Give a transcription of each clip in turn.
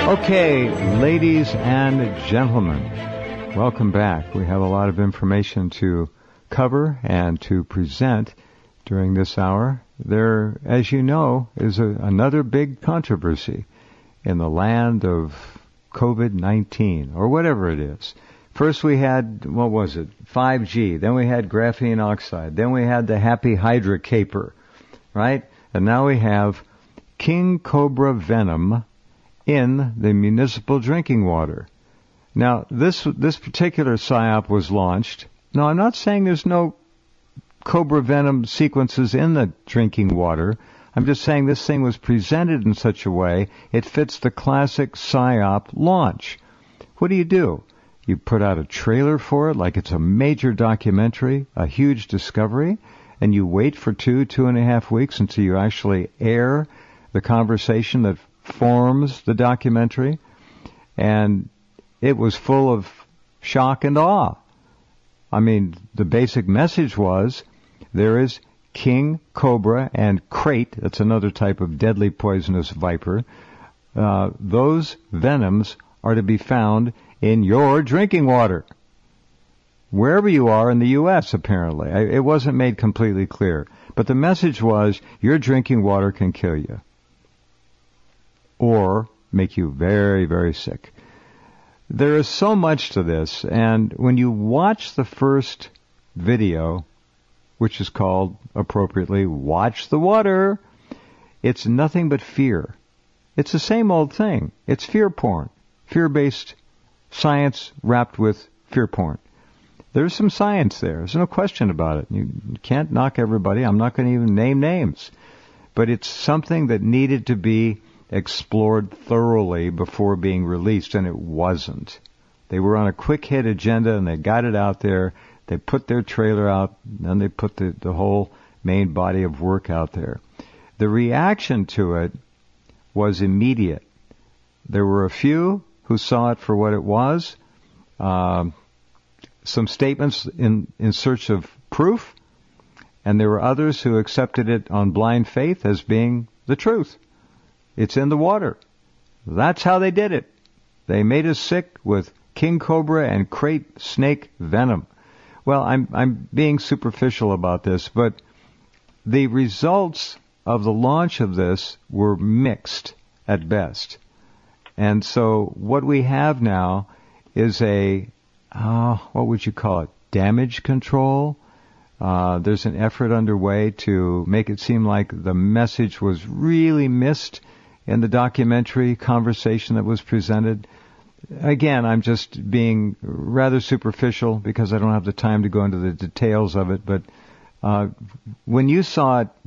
Okay, ladies and gentlemen, welcome back. We have a lot of information to cover and to present during this hour. There, as you know, is another big controversy in the land of COVID-19, or whatever it is. First we had, 5G. Then we had graphene oxide. Then we had the happy Hydra caper, right? And now we have king cobra venom in the municipal drinking water. Now, this particular PSYOP was launched. No, I'm not saying there's no cobra venom sequences in the drinking water. I'm just saying this thing was presented in such a way it fits the classic PSYOP launch. What do? You put out a trailer for it like it's a major documentary, a huge discovery, and you wait for 2.5 weeks until you actually air the conversation that forms the documentary, and it was full of shock and awe. I mean, the basic message was there is king cobra and krait, that's another type of deadly poisonous viper. Those venoms are to be found in your drinking water, wherever you are in the U.S., apparently. It wasn't made completely clear, but the message was your drinking water can kill you or make you very, very sick. There is so much to this, and when you watch the first video, which is called, appropriately, Watch the Water, it's nothing but fear. It's the same old thing. It's fear porn. Fear-based science wrapped with fear porn. There's some science there. There's no question about it. You can't knock everybody. I'm not going to even name names. But it's something that needed to be explored thoroughly before being released, and it wasn't. They were on a quick hit agenda, and they got it out there. They put their trailer out, and they put the whole main body of work out there. The reaction to it was immediate. There were a few who saw it for what it was, some statements in search of proof, and there were others who accepted it on blind faith as being the truth. It's in the water. That's how they did it. They made us sick with king cobra and krait snake venom. Well, I'm being superficial about this, but the results of the launch of this were mixed at best. And so what we have now is what would you call it? Damage control. There's an effort underway to make it seem like the message was really missed in the documentary conversation that was presented. Again, I'm just being rather superficial because I don't have the time to go into the details of it. But when you saw it,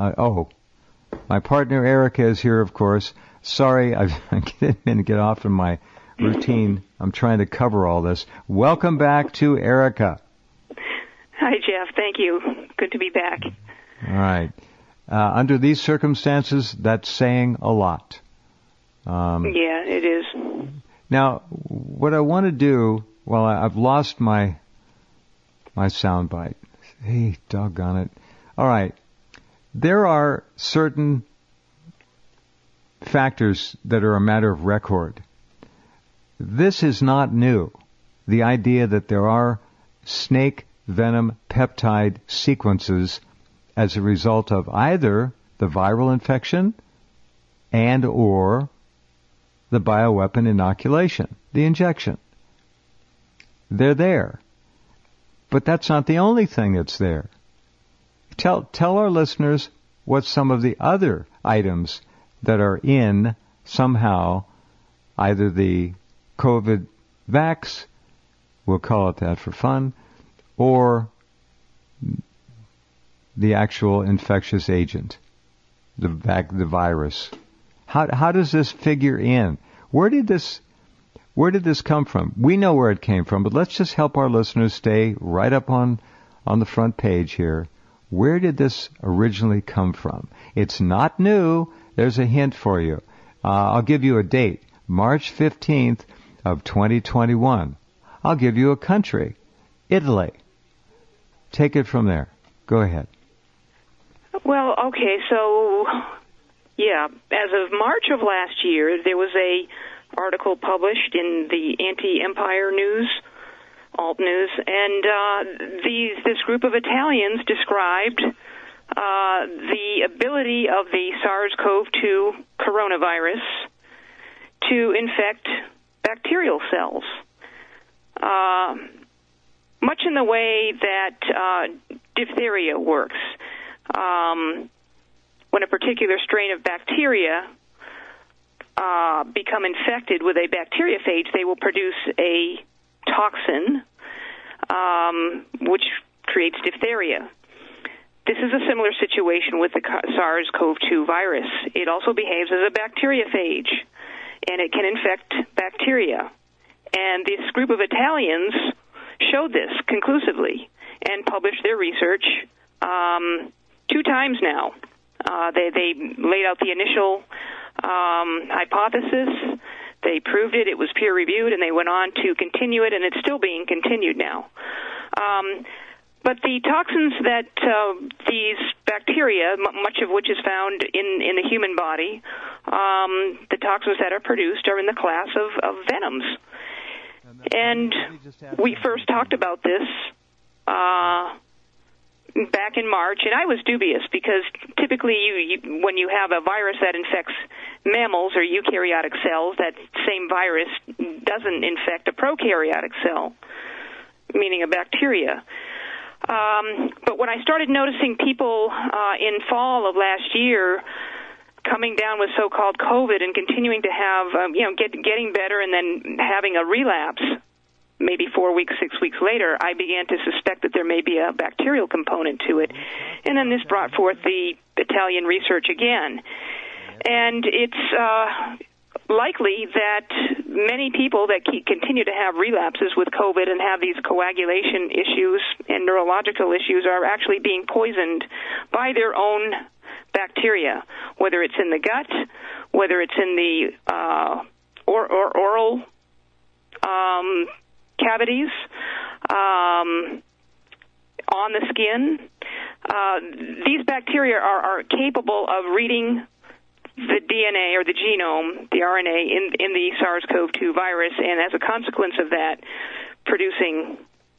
my partner Erica is here, of course. Sorry, I didn't get off in my routine. I'm trying to cover all this. Welcome back to Erica. Hi, Jeff. Thank you. Good to be back. All right. Under these circumstances, that's saying a lot. Yeah, it is. Now, what I want to do, I've lost my soundbite. Hey, doggone it. All right. There are certain factors that are a matter of record. This is not new. The idea that there are snake venom peptide sequences as a result of either the viral infection and or the bioweapon inoculation, the injection. They're there. But that's not the only thing that's there. Tell our listeners what some of the other items that are in somehow either the COVID vax, we'll call it that for fun, or the actual infectious agent, the virus. How does this figure in? Where did this come from? We know where it came from, but let's just help our listeners stay right up on the front page here. Where did this originally come from? It's not new. There's a hint for you. I'll give you a date, March 15th of 2021. I'll give you a country, Italy. Take it from there. Go ahead. Well, okay, so, yeah, as of March of last year, there was a article published in the Anti-Empire News, Alt News, and this group of Italians described the ability of the SARS-CoV-2 coronavirus to infect bacterial cells, much in the way that diphtheria works. When a particular strain of bacteria become infected with a bacteriophage, they will produce a toxin which creates diphtheria. This is a similar situation with the SARS-CoV-2 virus. It also behaves as a bacteriophage, and it can infect bacteria. And this group of Italians showed this conclusively and published their research 2 times now. They laid out the initial hypothesis. They proved it. It was peer-reviewed, and they went on to continue it, and it's still being continued now. But the toxins that these bacteria, much of which is found in the human body, the toxins that are produced are in the class of venoms. And we first talked about this back in March, and I was dubious because typically when you have a virus that infects mammals or eukaryotic cells, that same virus doesn't infect a prokaryotic cell, meaning a bacteria. But when I started noticing people in fall of last year coming down with so-called COVID and continuing to have, getting better and then having a relapse, maybe 4 weeks, 6 weeks later, I began to suspect that there may be a bacterial component to it. And then this brought forth the Italian research again. And it's likely that many people that continue to have relapses with COVID and have these coagulation issues and neurological issues are actually being poisoned by their own bacteria, whether it's in the gut, whether it's in the oral cavities, on the skin. These bacteria are capable of reading the DNA or the genome, the RNA, in the SARS-CoV-2 virus, and as a consequence of that, producing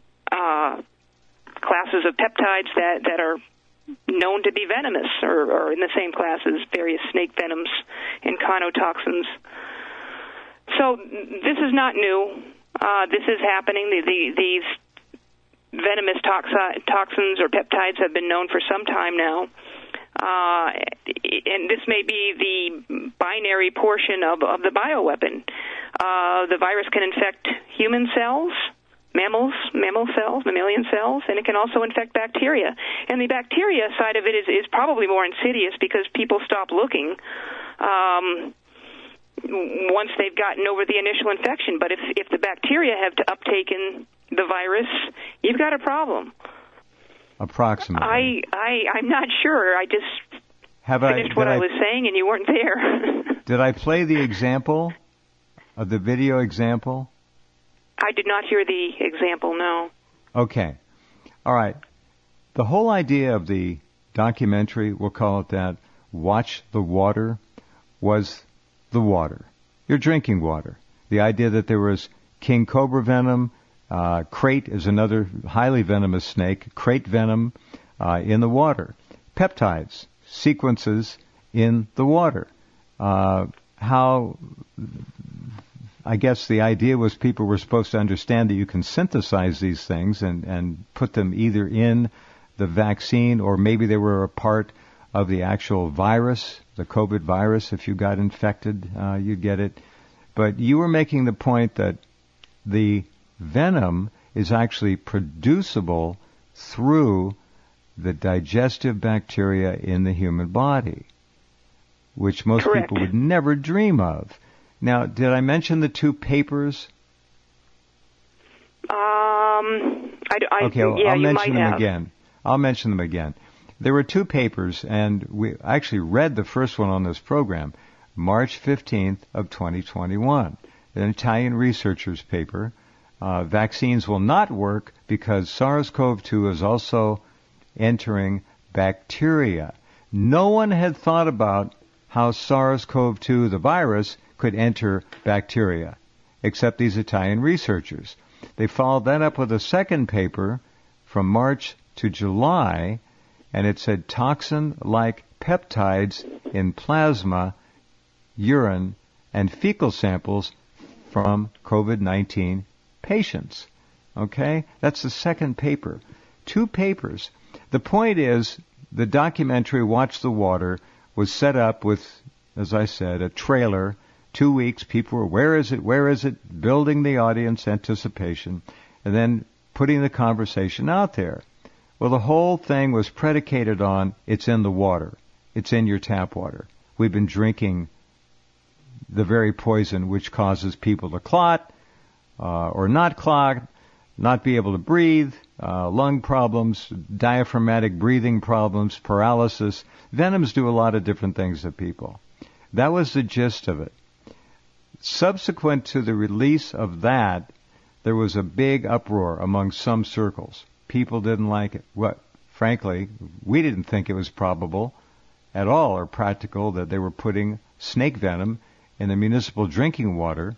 classes of peptides that are known to be venomous or in the same class as various snake venoms and conotoxins. So this is not new. This is happening. These venomous toxins or peptides have been known for some time now. And this may be the binary portion of the bioweapon. The virus can infect human cells, mammal cells, mammalian cells, and it can also infect bacteria. And the bacteria side of it is probably more insidious because people stop looking once they've gotten over the initial infection. But if the bacteria have uptaken the virus, you've got a problem. Approximately. I'm not sure. I just finished what I was saying, and you weren't there. Did I play the example, the video example? I did not hear the example, no. Okay. All right. The whole idea of the documentary, we'll call it that, Watch the Water, was the water. Your drinking water. The idea that there was king cobra venom, crate is another highly venomous snake, crate venom in the water. Peptides, sequences in the water. How, I guess the idea was people were supposed to understand that you can synthesize these things and put them either in the vaccine or maybe they were a part of the actual virus, the COVID virus. If you got infected, you'd get it. But you were making the point that the venom is actually producible through the digestive bacteria in the human body, which most Correct. people would never dream of. Now, did I mention the 2 papers? Okay, I'll mention them again. I'll mention them again. There were 2 papers, and we actually read the first one on this program, March 15th of 2021, an Italian researcher's paper. Vaccines will not work because SARS-CoV-2 is also entering bacteria. No one had thought about how SARS-CoV-2, the virus, could enter bacteria, except these Italian researchers. They followed that up with a second paper from March to July, and it said toxin-like peptides in plasma, urine, and fecal samples from COVID-19 patients. Okay? That's the second paper. 2 papers. The point is, the documentary Watch the Water was set up with, as I said, a trailer. 2 weeks, people were, where is it, building the audience anticipation, and then putting the conversation out there. Well, the whole thing was predicated on, it's in the water. It's in your tap water. We've been drinking the very poison which causes people to clot, or not clot, not be able to breathe, lung problems, diaphragmatic breathing problems, paralysis. Venoms do a lot of different things to people. That was the gist of it. Subsequent to the release of that, there was a big uproar among some circles. People didn't like it. Frankly, we didn't think it was probable at all or practical that they were putting snake venom in the municipal drinking water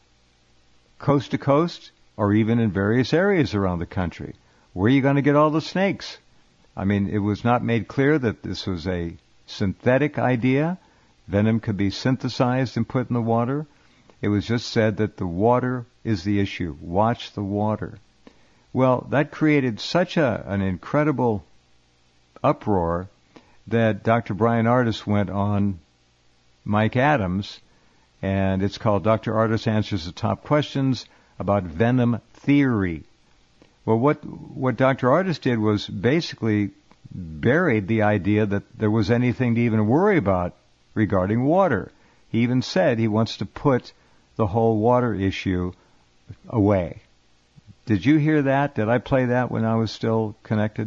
coast to coast or even in various areas around the country. Where are you going to get all the snakes? I mean, it was not made clear that this was a synthetic idea. Venom could be synthesized and put in the water. It was just said that the water is the issue. Watch the water. Well, that created such an incredible uproar that Dr. Bryan Ardis went on Mike Adams, and it's called Dr. Ardis Answers the Top Questions about Venom Theory. Well, what Dr. Ardis did was basically buried the idea that there was anything to even worry about regarding water. He even said he wants to put the whole water issue away. Did you hear that? Did I play that when I was still connected?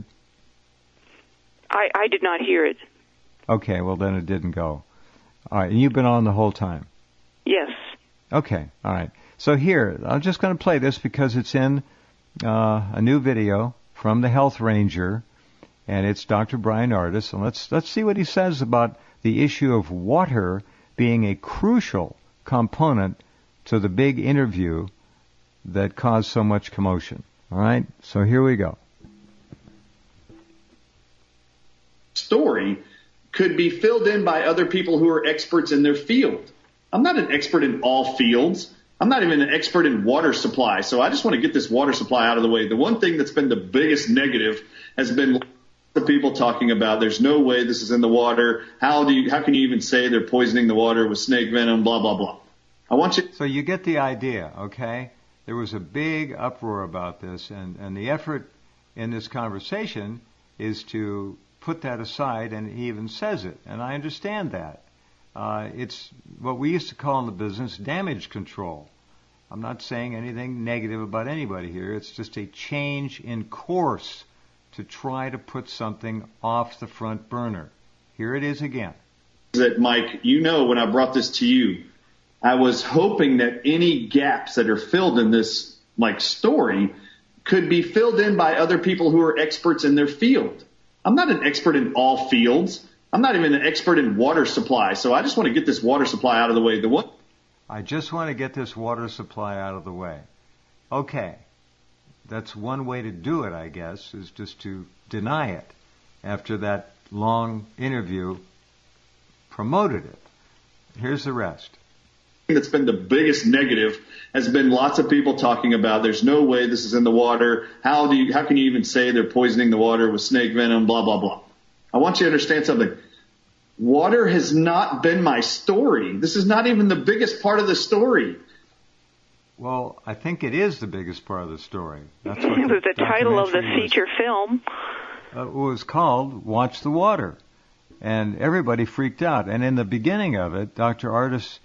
I did not hear it. Okay, well then it didn't go. All right, and you've been on the whole time? Yes. Okay, all right. So here, I'm just going to play this because it's in a new video from the Health Ranger, and it's Dr. Bryan Ardis, and let's see what he says about the issue of water being a crucial component to the big interview that caused so much commotion. All right, so here we go. Story could be filled in by other people who are experts in their field. I'm not an expert in all fields. I'm not even an expert in water supply. So I just want to get this water supply out of the way. The one thing that's been the biggest negative has been the people talking about there's no way this is in the water. How can you even say they're poisoning the water with snake venom, blah, blah, blah. I want you. So you get the idea, okay? There was a big uproar about this, and the effort in this conversation is to put that aside, and he even says it, and I understand that. It's what we used to call in the business damage control. I'm not saying anything negative about anybody here. It's just a change in course to try to put something off the front burner. Here it is again. That, Mike, when I brought this to you, I was hoping that any gaps that are filled in this story could be filled in by other people who are experts in their field. I'm not an expert in all fields. I'm not even an expert in water supply. So I just want to get this water supply out of the way. I just want to get this water supply out of the way. Okay. That's one way to do it, I guess, is just to deny it after that long interview promoted it. Here's the rest. That's been the biggest negative has been lots of people talking about there's no way this is in the water. How can you even say they're poisoning the water with snake venom, blah, blah, blah. I want you to understand something. Water has not been my story. This is not even the biggest part of the story. Well, I think it is the biggest part of the story. That's what it was the title of the feature film. It was called Watch the Water. And everybody freaked out. And in the beginning of it, Dr. Ardis,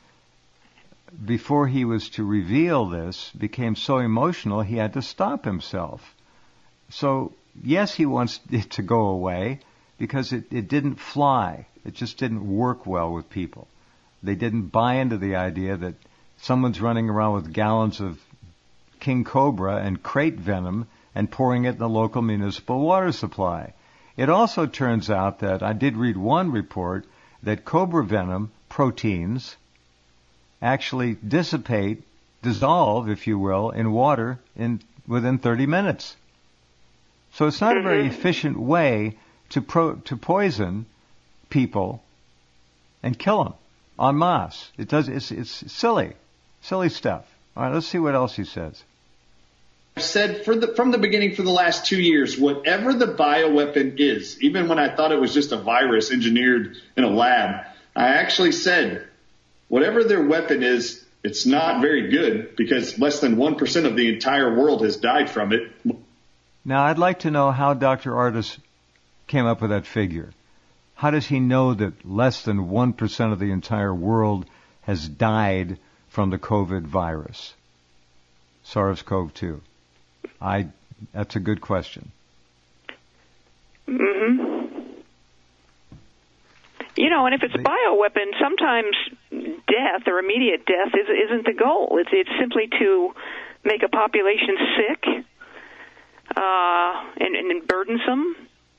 before he was to reveal this, became so emotional he had to stop himself. So, yes, he wants it to go away because it didn't fly. It just didn't work well with people. They didn't buy into the idea that someone's running around with gallons of king cobra and crate venom and pouring it in the local municipal water supply. It also turns out that I did read one report that cobra venom proteins actually dissolve, if you will, in water within 30 minutes. So it's not a very efficient way to poison people and kill them en masse. It's silly stuff. All right, let's see what else he says. I've said from the beginning for the last 2 years, whatever the bioweapon is, even when I thought it was just a virus engineered in a lab, I actually said, whatever their weapon is, it's not very good because less than 1% of the entire world has died from it. Now, I'd like to know how Dr. Ardis came up with that figure. How does he know that less than 1% of the entire world has died from the COVID virus, SARS-CoV-2? That's a good question. You know, and if it's a bioweapon, sometimes death or immediate death isn't the goal. It's simply to make a population sick and burdensome.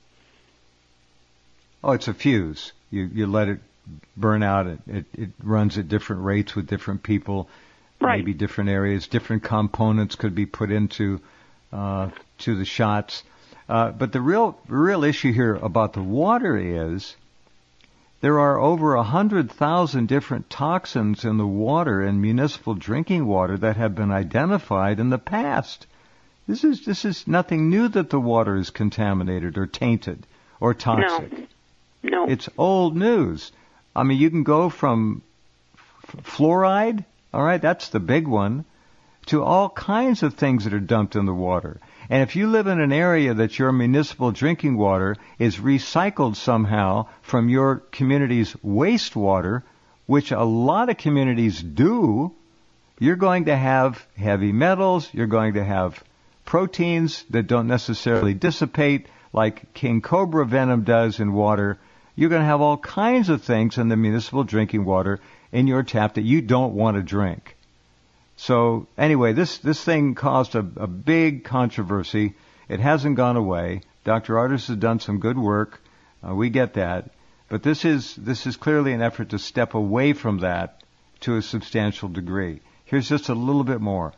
Oh, it's a fuse. You let it burn out. It runs at different rates with different people, right. Maybe different areas. Different components could be put into to the shots. But the real issue here about the water is there are over 100,000 different toxins in the water in municipal drinking water that have been identified in the past. This is nothing new that the water is contaminated or tainted or toxic. No. It's old news. I mean, you can go from fluoride, all right, that's the big one, to all kinds of things that are dumped in the water. And if you live in an area that your municipal drinking water is recycled somehow from your community's wastewater, which a lot of communities do, you're going to have heavy metals, you're going to have proteins that don't necessarily dissipate like king cobra venom does in water. You're going to have all kinds of things in the municipal drinking water in your tap that you don't want to drink. So anyway, this thing caused a big controversy. It hasn't gone away. Dr. Ardis has done some good work. We get that. But this is clearly an effort to step away from that to a substantial degree. Here's just a little bit more.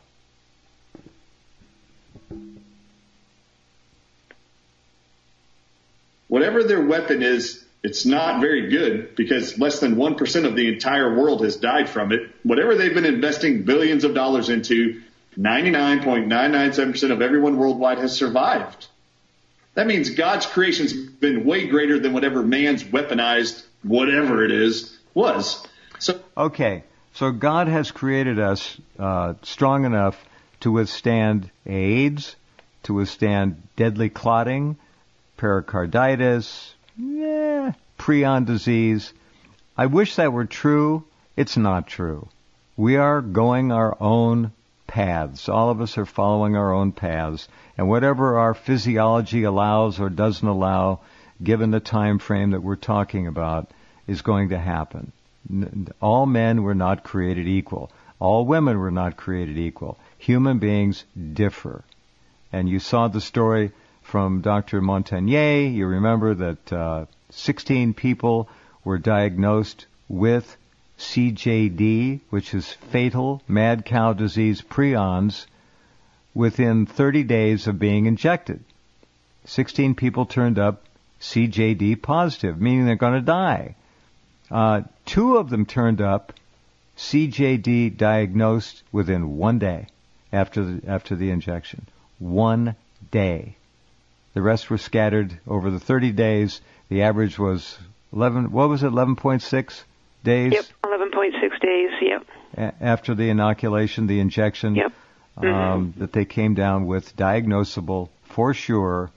Whatever their weapon is, it's not very good because less than 1% of the entire world has died from it. Whatever they've been investing billions of dollars into, 99.997% of everyone worldwide has survived. That means God's creation's been way greater than whatever man's weaponized whatever it is was. Okay, so God has created us strong enough to withstand AIDS, to withstand deadly clotting, pericarditis, prion disease. I wish that were true. It's not true. We are going our own paths. All of us are following our own paths. And whatever our physiology allows or doesn't allow, given the time frame that we're talking about, is going to happen. All men were not created equal. All women were not created equal. Human beings differ. And you saw the story from Dr. Montagnier. You remember that 16 people were diagnosed with CJD, which is fatal mad cow disease prions, within 30 days of being injected. 16 people turned up CJD positive, meaning they're going to die. 2 of them turned up CJD diagnosed within 1 day after the injection. 1 day. The rest were scattered over the 30 days. The average was 11.6 days? Yep, 11.6 days, yep. After the inoculation, the injection, yep. That they came down with diagnosable, for sure,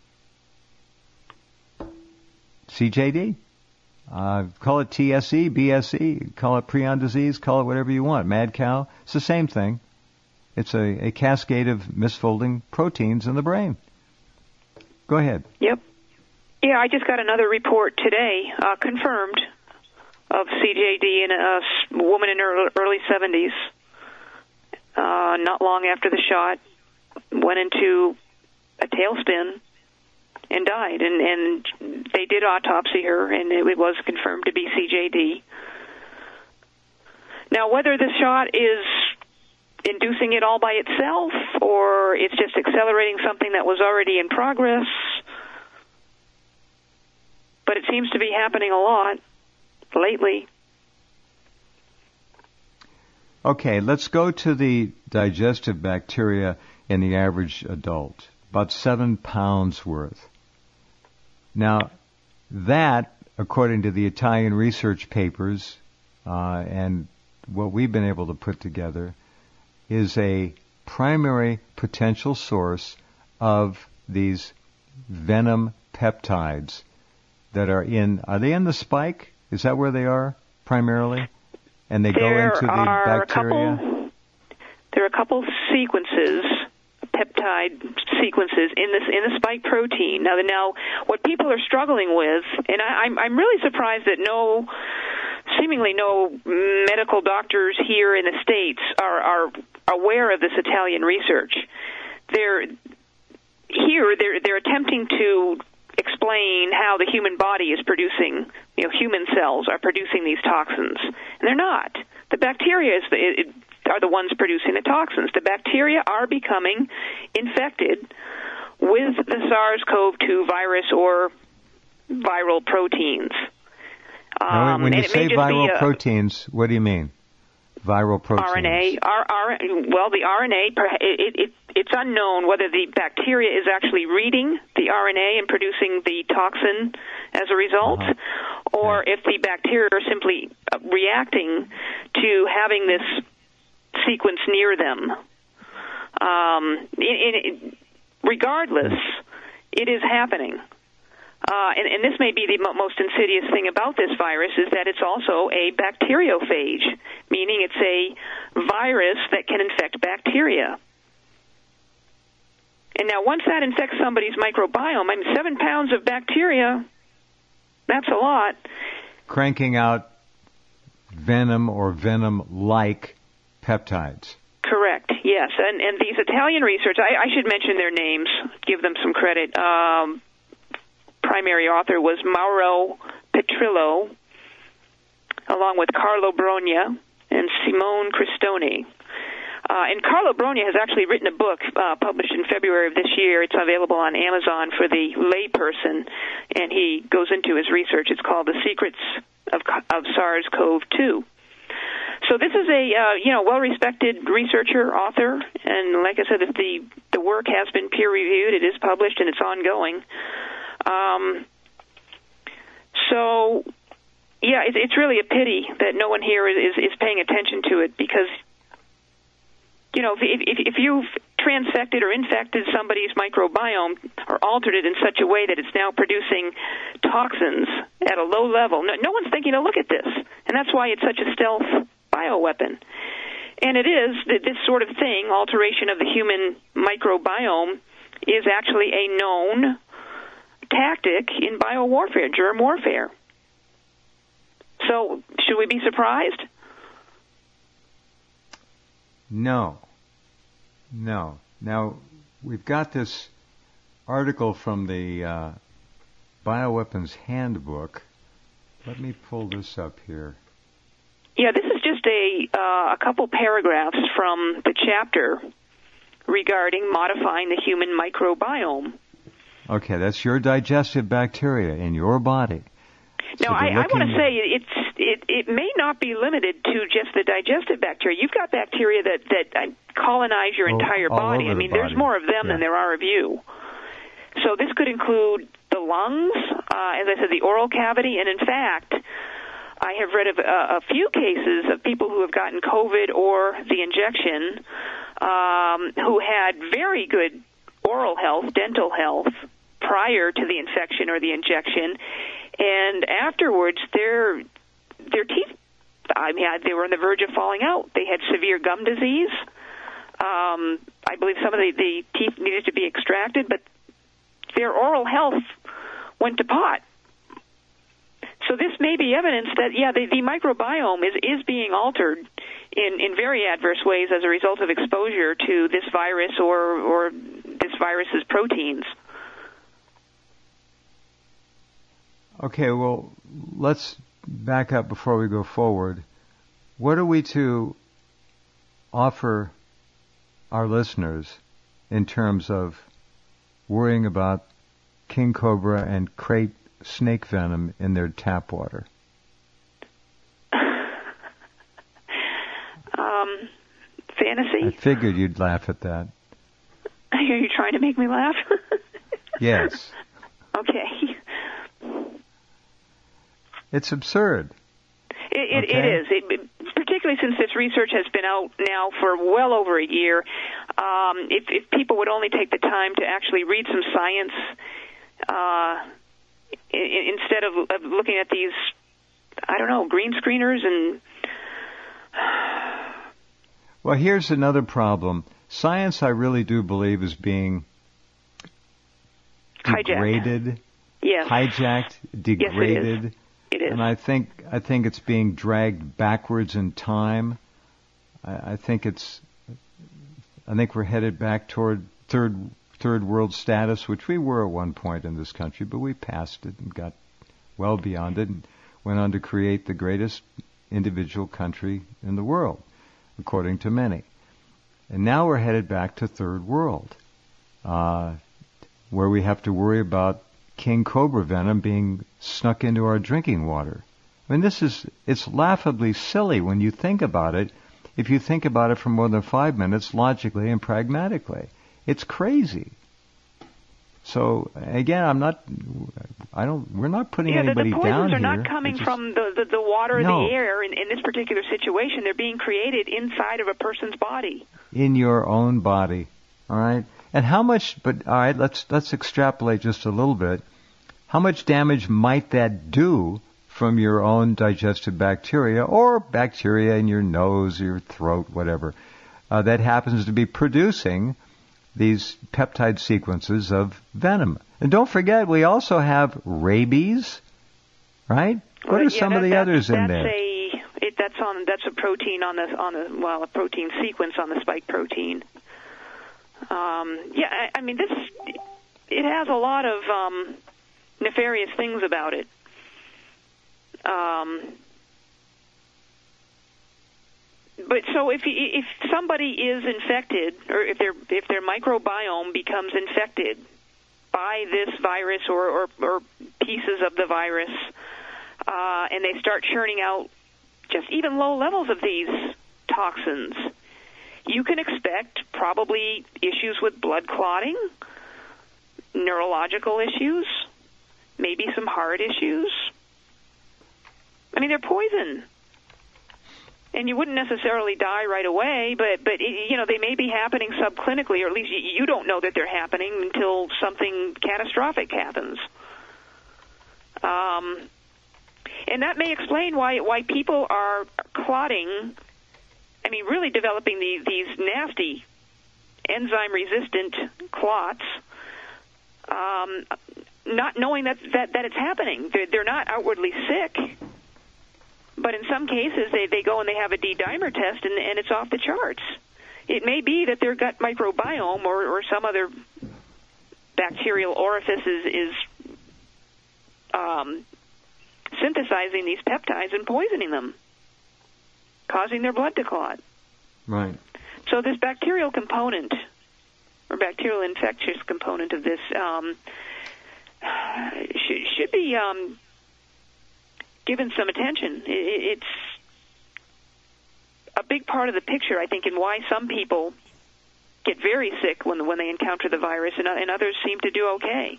CJD. Call it TSE, BSE, call it prion disease, call it whatever you want. Mad cow, it's the same thing. It's a cascade of misfolding proteins in the brain. Go ahead. Yep. Yeah, I just got another report today, confirmed, of CJD in a woman in her early 70s. Not long after the shot, went into a tailspin and died. And they did autopsy her, and it was confirmed to be CJD. Now, whether the shot is inducing it all by itself or it's just accelerating something that was already in progress, but it seems to be happening a lot lately. Okay, let's go to the digestive bacteria in the average adult, about 7 pounds worth. Now, that, according to the Italian research papers and what we've been able to put together, is a primary potential source of these venom peptides that are they in the spike? Is that where they are primarily? And they go into the bacteria? There are a couple sequences, peptide sequences in the spike protein. Now, what people are struggling with, and I'm really surprised that seemingly no medical doctors here in the States are aware of this Italian research. They're attempting to explain how the human body is producing, human cells are producing these toxins, and they're not. The bacteria are the ones producing the toxins. The bacteria are becoming infected with the SARS-CoV-2 virus or viral proteins. Now, when you say viral proteins, what do you mean? Viral proteins. RNA. The RNA, it's unknown whether the bacteria is actually reading the RNA and producing the toxin as a result, or if the bacteria are simply reacting to having this sequence near them. Regardless, it is happening. And this may be the most insidious thing about this virus, is that it's also a bacteriophage, meaning it's a virus that can infect bacteria. And now once that infects somebody's microbiome, 7 pounds of bacteria, that's a lot. Cranking out venom or venom-like peptides. Correct, yes. And these Italian researchers, I should mention their names, give them some credit. Primary author was Mauro Petrillo, along with Carlo Brogna and Simone Cristone. And Carlo Brogna has actually written a book published in February of this year. It's available on Amazon for the layperson, and he goes into his research. It's called The Secrets of SARS-CoV-2. So this is a well-respected researcher, author, and like I said, the work has been peer-reviewed. It is published, and it's ongoing. It's really a pity that no one here is paying attention to it, because if you've transfected or infected somebody's microbiome or altered it in such a way that it's now producing toxins at a low level, no one's thinking to look at this, and that's why it's such a stealth bioweapon. And it is, this sort of thing, alteration of the human microbiome, is actually a known tactic in biowarfare, germ warfare. So, should we be surprised? No. Now, we've got this article from the Bioweapons Handbook. Let me pull this up here. Yeah, this is just a couple paragraphs from the chapter regarding modifying the human microbiome. Okay, that's your digestive bacteria in your body. Now, I want to say it may not be limited to just the digestive bacteria. You've got bacteria that colonize your entire body. There's more of them than there are of you. So this could include the lungs, as I said, the oral cavity, and in fact, I have read of a few cases of people who have gotten COVID or the injection who had very good oral health, dental health, prior to the infection or the injection, and afterwards their teeth, they were on the verge of falling out. They had severe gum disease. I believe some of the teeth needed to be extracted, but their oral health went to pot. So this may be evidence that, the microbiome is being altered in very adverse ways as a result of exposure to this virus or this virus's proteins. Okay, well, let's back up before we go forward. What are we to offer our listeners in terms of worrying about king cobra and crate snake venom in their tap water? Fantasy? I figured you'd laugh at that. Are you trying to make me laugh? Yes. Okay. It's absurd. It is. Particularly since this research has been out now for well over a year. If people would only take the time to actually read some science instead of looking at these, I don't know, green screeners and... Well, here's another problem. Science, I really do believe, is being degraded, hijacked, degraded. Yes, it is. And I think it's being dragged backwards in time. I think we're headed back toward third world status, which we were at one point in this country, but we passed it and got well beyond it and went on to create the greatest individual country in the world, according to many. And now we're headed back to third world, where we have to worry about king cobra venom being snuck into our drinking water. I mean, it's laughably silly when you think about it, if you think about it for more than 5 minutes logically and pragmatically. It's crazy. So again, we're not putting anybody down here. The poisons are not coming from the water or the air in this particular situation. They're being created inside of a person's body. In your own body. All right? And how much, but all right, let's extrapolate just a little bit. How much damage might that do from your own digestive bacteria or bacteria in your nose, your throat, whatever, that happens to be producing these peptide sequences of venom? And don't forget, we also have rabies, right? What are some of the others in there? That's a protein a protein sequence on the spike protein. I mean, it has a lot of nefarious things about it. But so if somebody is infected, or if their microbiome becomes infected by this virus or pieces of the virus, and they start churning out just even low levels of these toxins, you can expect probably issues with blood clotting, neurological issues, maybe some heart issues. I mean, they're poison. And you wouldn't necessarily die right away, but they may be happening subclinically, or at least you don't know that they're happening until something catastrophic happens. And that may explain why people are clotting. I mean, really developing these nasty enzyme-resistant clots, not knowing that it's happening. They're not outwardly sick. But in some cases, they go and they have a D-dimer test, and it's off the charts. It may be that their gut microbiome or some other bacterial orifice is synthesizing these peptides and poisoning them, causing their blood to clot. Right. So this bacterial component, or bacterial infectious component of this, should be given some attention. It's a big part of the picture, I think, in why some people get very sick when they encounter the virus, and others seem to do okay.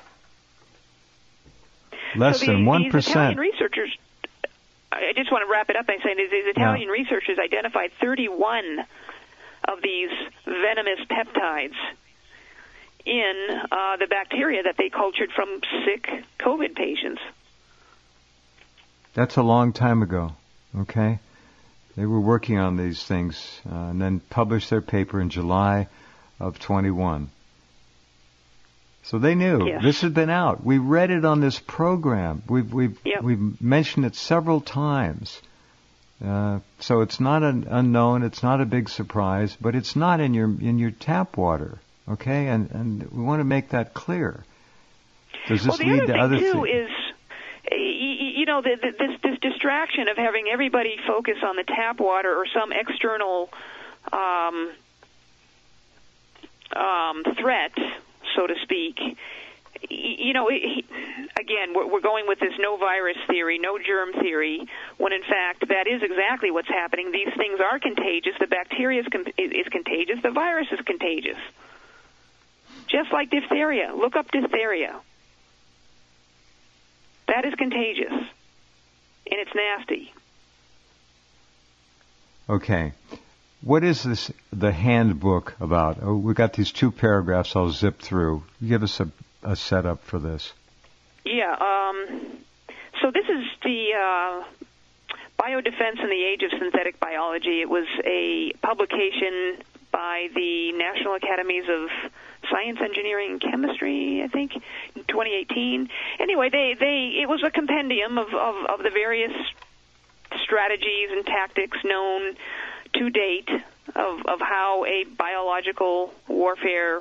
Less than 1%. These Italian researchers, I just want to wrap it up by saying these Italian researchers identified 31 of these venomous peptides in the bacteria that they cultured from sick COVID patients. That's a long time ago, okay? They were working on these things and then published their paper in July of 21. So they knew. Yes. This had been out. We read it on this program. We've mentioned it several times. So it's not an unknown. It's not a big surprise, but it's not in your tap water, okay? And we want to make that clear. Does this lead to other things? The other thing too is, this distraction of having everybody focus on the tap water or some external threat, so to speak. Again, we're going with this no virus theory, no germ theory, when in fact that is exactly what's happening. These things are contagious. The bacteria is contagious. The virus is contagious. Just like diphtheria. Look up diphtheria. That is contagious, and it's nasty. Okay. What is the handbook about? Oh, we've got these 2 paragraphs I'll zip through. Give us a setup for this. Yeah. So this is the Biodefense in the Age of Synthetic Biology. It was a publication by the National Academies of Science, Engineering, and Chemistry, I think, in 2018. Anyway, it was a compendium of the various strategies and tactics known to date of how a biological warfare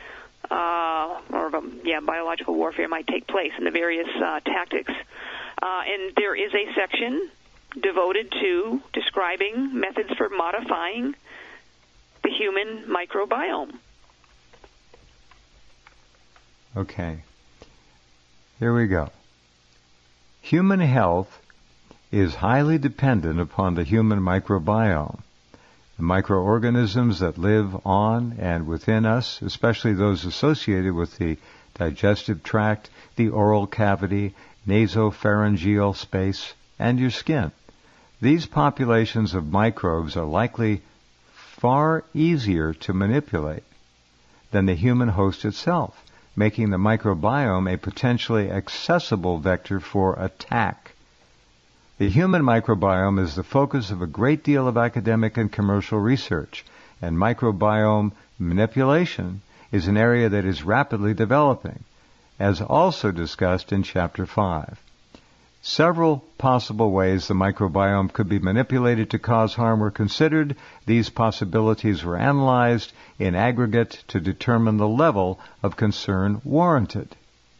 biological warfare might take place and the various tactics. And there is a section devoted to describing methods for modifying the human microbiome. Okay. Here we go. Human health is highly dependent upon the human microbiome. The microorganisms that live on and within us, especially those associated with the digestive tract, the oral cavity, nasopharyngeal space, and your skin. These populations of microbes are likely far easier to manipulate than the human host itself, making the microbiome a potentially accessible vector for attack. The human microbiome is the focus of a great deal of academic and commercial research, and microbiome manipulation is an area that is rapidly developing, as also discussed in Chapter 5. Several possible ways the microbiome could be manipulated to cause harm were considered. These possibilities were analyzed in aggregate to determine the level of concern warranted.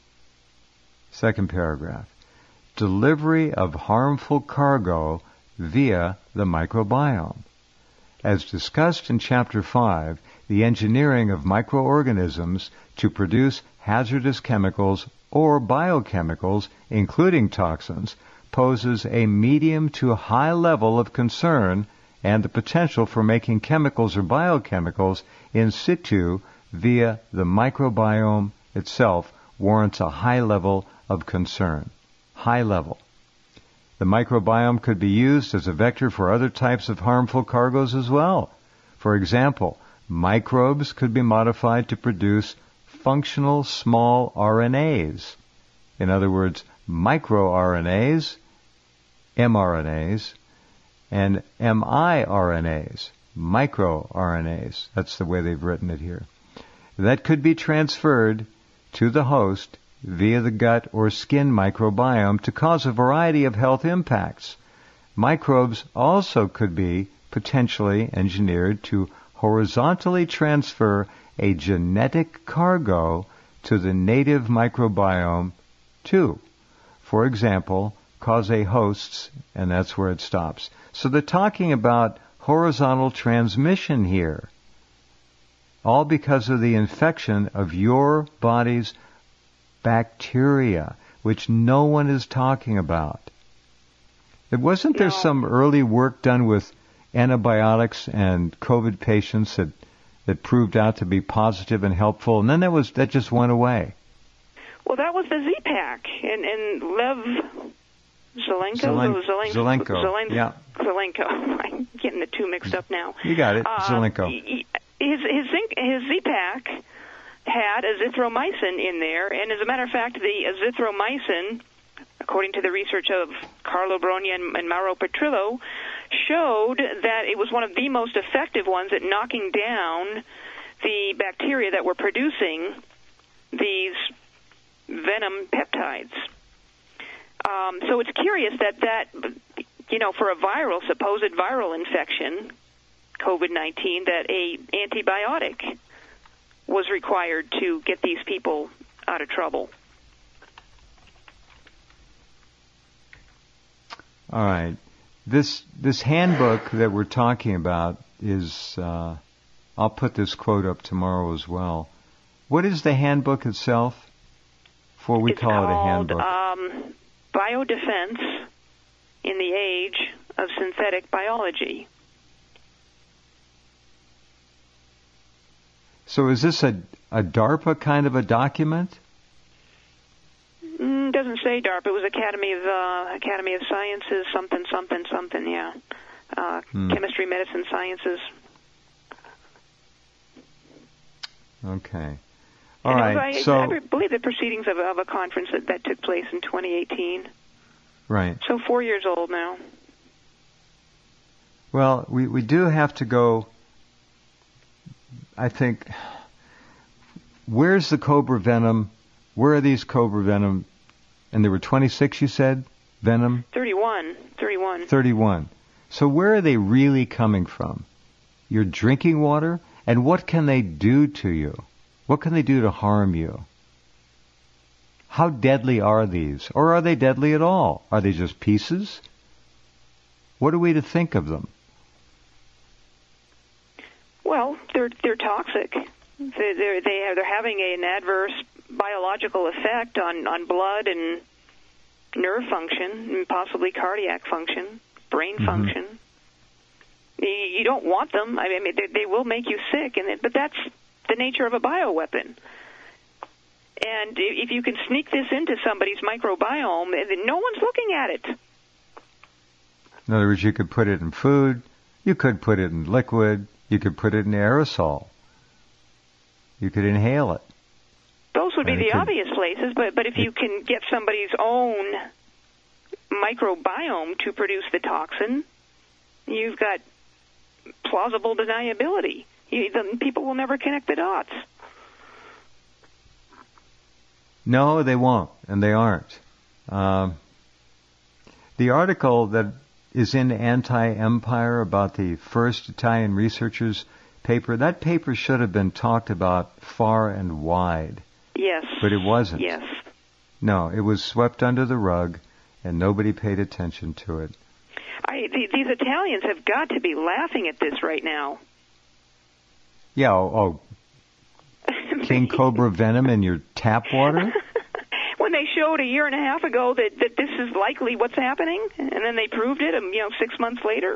Second paragraph. Delivery of harmful cargo via the microbiome. As discussed in Chapter 5, the engineering of microorganisms to produce hazardous chemicals or biochemicals, including toxins, poses a medium to high level of concern, and the potential for making chemicals or biochemicals in situ via the microbiome itself warrants a high level of concern. High level. The microbiome could be used as a vector for other types of harmful cargoes as well. For example, microbes could be modified to produce functional small RNAs. In other words, microRNAs, mRNAs, and miRNAs, microRNAs. That's the way they've written it here. That could be transferred to the host via the gut or skin microbiome to cause a variety of health impacts. Microbes also could be potentially engineered to horizontally transfer a genetic cargo to the native microbiome to, for example, cause a host's, and that's where it stops. So they're talking about horizontal transmission here, all because of the infection of your body's bacteria, which no one is talking about. Wasn't there some early work done with antibiotics and COVID patients that proved out to be positive and helpful, and then that just went away? Well, that was the Z-Pak and Lev Zelenko. Yeah. Zelenko. I'm getting the two mixed up now. You got it, Zelenko. His Z-Pak had azithromycin in there, and as a matter of fact, the azithromycin, according to the research of Carlo Brogna and Mauro Petrillo, showed that it was one of the most effective ones at knocking down the bacteria that were producing these venom peptides. So it's curious that for a supposed viral infection, COVID-19, that a antibiotic was required to get these people out of trouble. All right. This handbook that we're talking about is, I'll put this quote up tomorrow as well. What is the handbook itself? Before we call it a handbook. Biodefense in the Age of Synthetic Biology. So is this a DARPA kind of a document? Doesn't say DARPA. It was Academy of Sciences, something. Yeah, Chemistry, Medicine, Sciences. Okay. All right. I believe the proceedings of a conference that took place in 2018. Right. So 4 years old now. Well, we do have to go. I think. Where's the cobra venom? Where are these cobra venom? And there were 26, you said, venom? 31. 31. So where are they really coming from? Your drinking water? And what can they do to you? What can they do to harm you? How deadly are these? Or are they deadly at all? Are they just pieces? What are we to think of them? Well, they're toxic. They're having an adverse biological effect on blood and nerve function, and possibly cardiac function, brain function. You don't want them. I mean, they will make you sick, but that's the nature of a bioweapon. And if you can sneak this into somebody's microbiome, no one's looking at it. In other words, you could put it in food, you could put it in liquid, you could put it in aerosol. You could inhale it. Those would be the obvious places, but if you can get somebody's own microbiome to produce the toxin, you've got plausible deniability. People will never connect the dots. No, they won't, and they aren't. The article that is in Anti-Empire about the first Italian researchers paper, that paper should have been talked about far and wide. Yes. But it wasn't. Yes. No, it was swept under the rug, and nobody paid attention to it. These Italians have got to be laughing at this right now. Yeah, King Cobra venom in your tap water? When they showed a year and a half ago that this is likely what's happening, and then they proved it, 6 months later.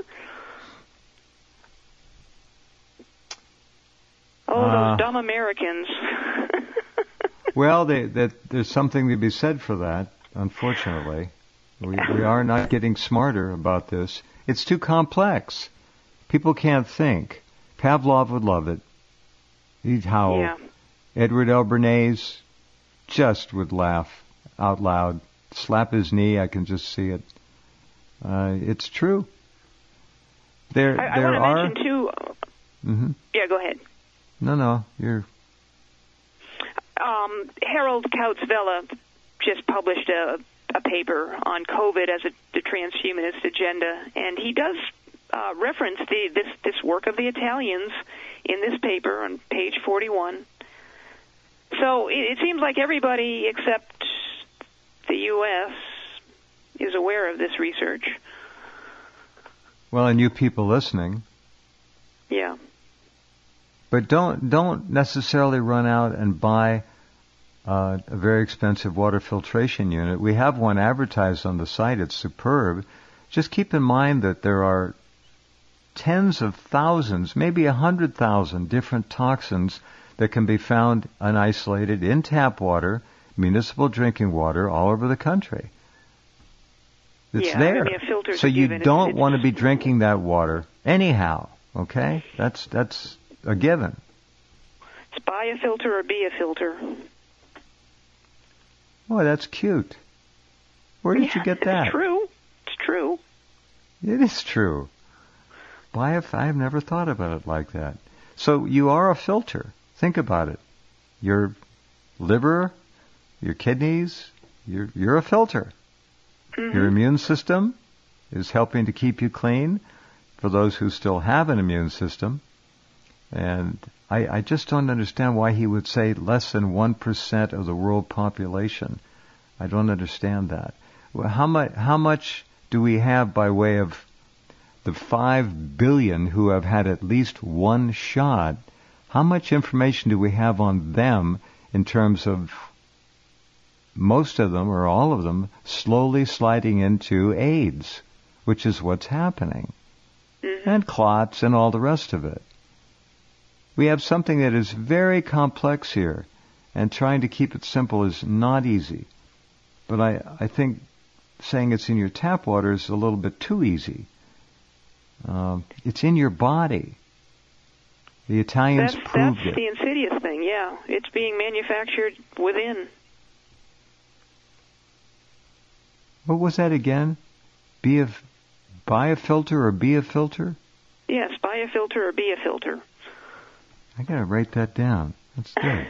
Oh, those dumb Americans. Well, there's something to be said for that, unfortunately. We are not getting smarter about this. It's too complex. People can't think. Pavlov would love it. He'd howl. Yeah. Edward L. Bernays just would laugh out loud, slap his knee. I can just see it. It's true. I want to mention, too... Mm-hmm. Yeah, go ahead. No, you're... Harold Kautzvella just published a paper on COVID as the transhumanist agenda, and he does reference this work of the Italians in this paper on page 41. So it seems like everybody except the U.S. is aware of this research. Well, and you people listening. Yeah. But don't necessarily run out and buy a very expensive water filtration unit. We have one advertised on the site. It's superb. Just keep in mind that there are tens of thousands, maybe 100,000 different toxins that can be found unisolated in tap water, municipal drinking water all over the country. It's there. I mean, a filter's so you given. don't want to be drinking that water anyhow, okay? That's a given. It's buy a filter or be a filter. Boy, that's cute. Where did you get that? It's true. It's true. It is true. I've never thought about it like that. So you are a filter. Think about it. Your liver, your kidneys, you're a filter. Mm-hmm. Your immune system is helping to keep you clean for those who still have an immune system. And I just don't understand why he would say less than 1% of the world population. I don't understand that. Well, how much do we have by way of the 5 billion who have had at least one shot? How much information do we have on them in terms of most of them or all of them slowly sliding into AIDS, which is what's happening, and clots and all the rest of it? We have something that is very complex here, and trying to keep it simple is not easy. But I think saying it's in your tap water is a little bit too easy. It's in your body. The Italians proved it. That's the insidious thing, yeah. It's being manufactured within. What was that again? Biofilter or be a filter? Yes, biofilter or be a filter. I gotta write that down. That's good.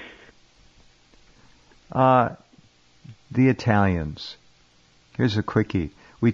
The Italians. Here's a quickie. We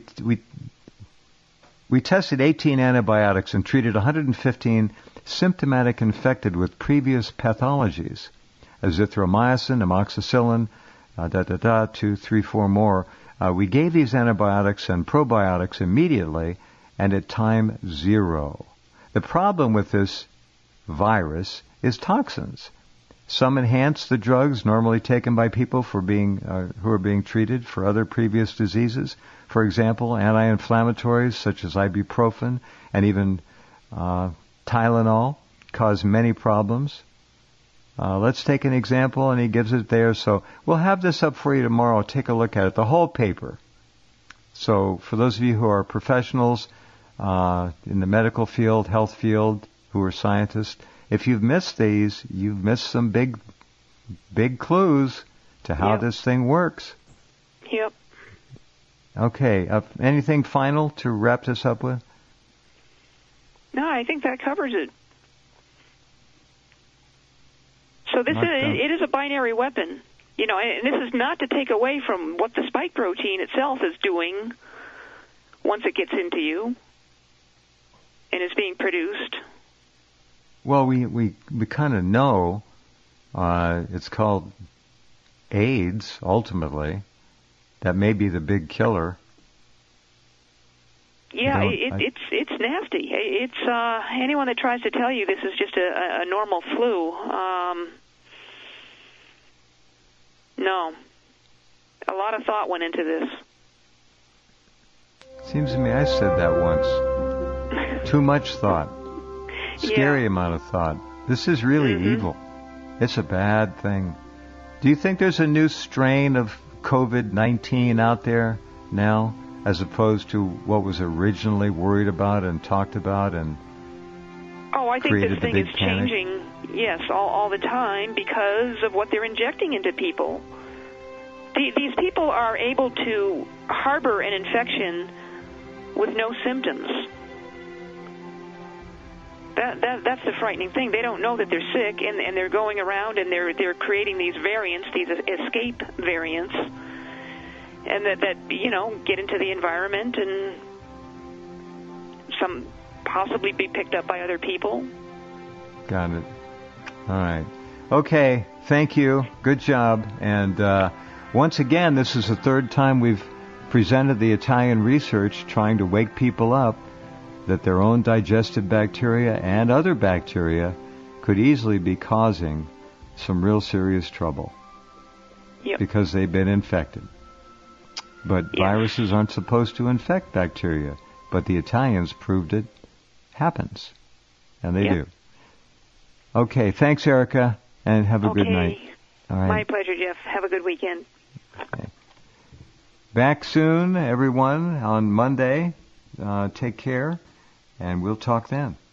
tested 18 antibiotics and treated 115 symptomatic infected with previous pathologies. Azithromycin, amoxicillin, 2, 3, 4 more. We gave these antibiotics and probiotics immediately and at time 0. The problem with this virus is toxins. Some enhance the drugs normally taken by people for who are being treated for other previous diseases. For example, anti-inflammatories such as ibuprofen and even Tylenol cause many problems. Let's take an example, and he gives it there. So we'll have this up for you tomorrow. Take a look at it, the whole paper. So for those of you who are professionals in the medical field, health field, who are scientists, if you've missed these, you've missed some big clues to how this thing works. Yep. Okay. Anything final to wrap this up with? No, I think that covers it. So it is a binary weapon, and this is not to take away from what the spike protein itself is doing once it gets into you and is being produced. Well, we kind of know it's called AIDS, ultimately. That may be the big killer. Yeah, it's nasty. It's anyone that tries to tell you this is just a normal flu. No, a lot of thought went into this. Seems to me I said that once. Too much thought. Scary amount of thought. This is really evil. It's a bad thing. Do you think there's a new strain of COVID-19 out there now, as opposed to what was originally worried about and talked about and I think created this thing the big is changing, yes, all the time because of what they're injecting into people. These people are able to harbor an infection with no symptoms. That's the frightening thing. They don't know that they're sick, and they're going around and they're creating these variants, these escape variants, and that get into the environment and some possibly be picked up by other people. Got it. All right. Okay. Thank you. Good job. And once again, this is the third time we've presented the Italian research trying to wake people up that their own digestive bacteria and other bacteria could easily be causing some real serious trouble because they've been infected. But viruses aren't supposed to infect bacteria. But the Italians proved it happens. And they do. Okay, thanks, Erica, and have a good night. All right. My pleasure, Jeff. Have a good weekend. Okay. Back soon, everyone, on Monday. Take care, and we'll talk then.